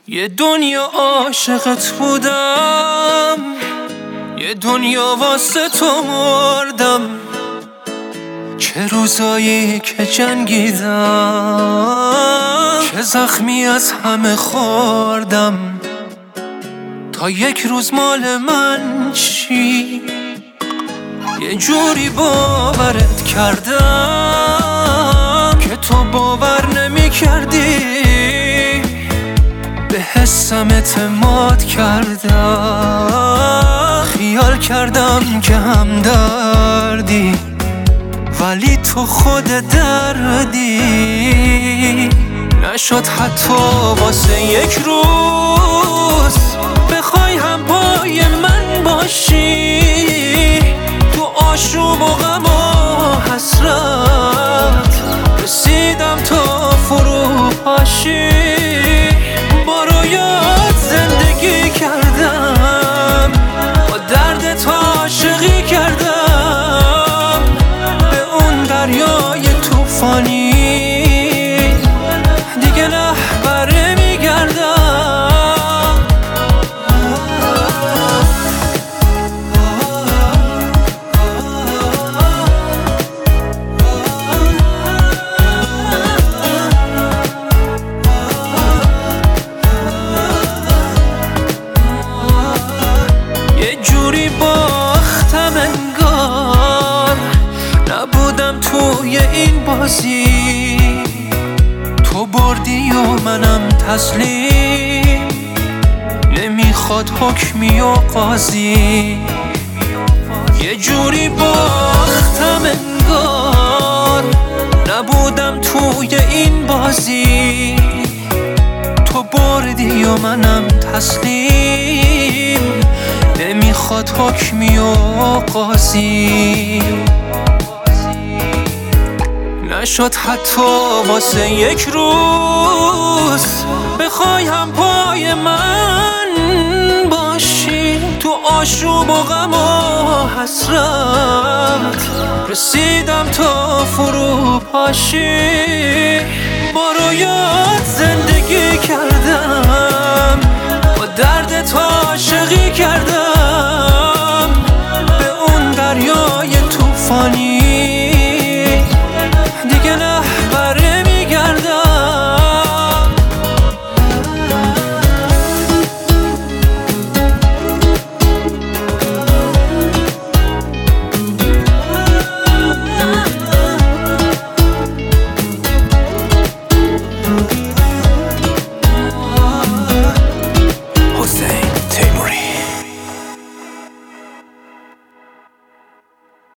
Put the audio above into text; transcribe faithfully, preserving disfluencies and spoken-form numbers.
یه دنیا عاشقت بودم، یه دنیا واسه تو مردم. چه روزایی که جنگیدم، چه زخمی از همه خوردم. تا یک روز مال من چی، یه جوری باورت کردم که تو باور نمی کردی. به حسم اعتماد کردم، خیال کردم که هم دردی، ولی تو خود دردی. نشد حتی واسه یک روز بخوای هم پای من باشی. تو آشوب و غم و حسرت رسیدم تا فرو پاشی. با رویات زندگی کردم، با دردت عاشقی کردم. به اون دریای توفانی دیگه نه بره میگردم. یه جوری باختم انگار نبودم توی این بازی. تو بردی و منم تسلیم، نمیخواد حکمی و قاضی. یه جوری باختم انگار نبودم توی این بازی. تو بردی و منم تسلیم، نمیخواد حکمی و قاضی. نشد حتی واسه یک روز بخوای هم پای من باشی. تو آشوب و غم و حسرت رسیدم تا فرو پاشی. با رویات زندگی کردم،